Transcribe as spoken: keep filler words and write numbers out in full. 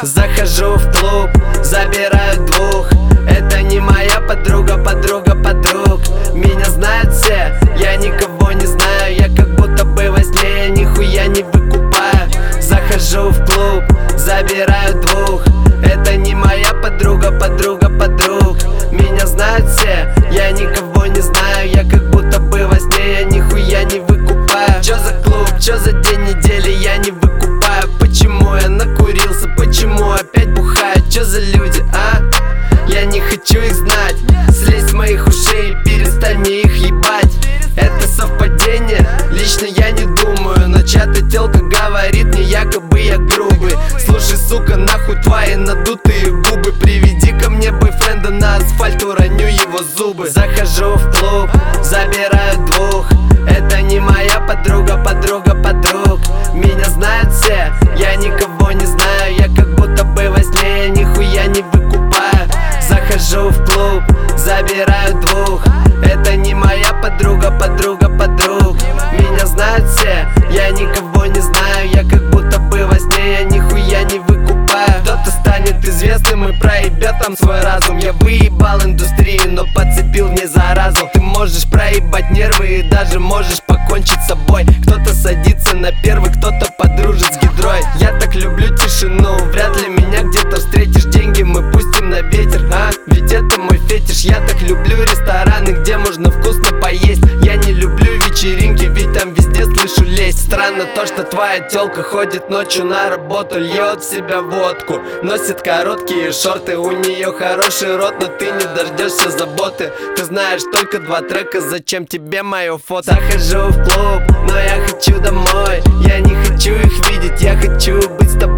Захожу в клуб, забираю двух. Это не моя подруга, подруга подруг. Меня знают все, я никого не знаю. Я как будто бы во сне, я нихуя не выкупаю. Захожу в клуб, забираю двух. Это не моя подруга, подруга подруг. Меня знают все, я никого не знаю. Я как будто бы во сне, я нихуя не выкупаю. Чё за клуб, чё за день недели, я не выкупаю. Почему я накурился, почему опять бухаю? Чё за люди, а? Я не хочу их знать. Слезь с моих ушей и перестань мне их ебать. Это совпадение? Лично я не думаю. Но чья-то телка говорит мне, якобы я грубый. Слушай, сука, нахуй твои надутые губы. Приведи ко мне бойфренда, на асфальт уроню его зубы. Захожу в клуб, забираю двух. Это не моя подруга, подруга подруг. Меня знают все, я никого не знаю. Я как будто бы во сне, я нихуя не выкупаю. Захожу в клуб, забираю двух. Это не моя подруга, подруга подруг. Меня знают все, я никого не знаю. Я как будто бы во сне, я нихуя не выкупаю. Кто-то станет известным и проебет там свой разум. Я выебал индустрию, но подцепил не заразу. Ты можешь проебать нервы и даже можешь покончить с собой. Кто-то садится на первый, кто-то подружит с гидрой. Я так люблю тишину, вряд ли меня где-то встретишь. Деньги мы пустим на ветер, а? Ведь это мой фетиш. Я так люблю рестораны, где можно вкусно поесть. Я не люблю вечеринки, ведь там везде слышу лезть. Странно то, что твоя тёлка ходит ночью на работу, льет в себя водку, носит короткие шорты. У нее хороший рот, но ты не дождешься заботы. Ты знаешь только два трека, зачем тебе мое фото? Захожу в клуб, но я хочу домой. Я не хочу их видеть, я хочу быть с тобой.